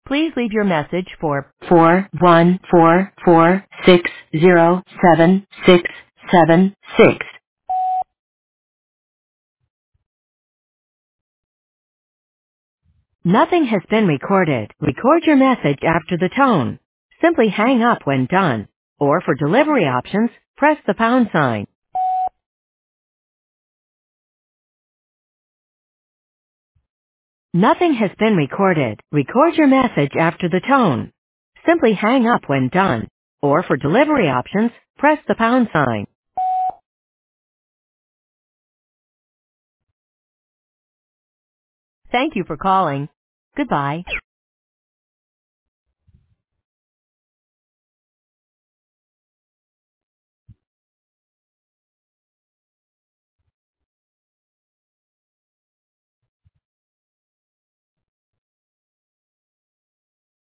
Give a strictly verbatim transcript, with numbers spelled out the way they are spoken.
Please leave your message for four one four four six zero seven six seven six. Nothing has been recorded. Record your message after the tone. Simply hang up when done. Or for delivery options, press the pound sign. Nothing has been recorded. Record your message after the tone. Simply hang up when done. Or for delivery options, press the pound sign. Thank you for calling. Goodbye.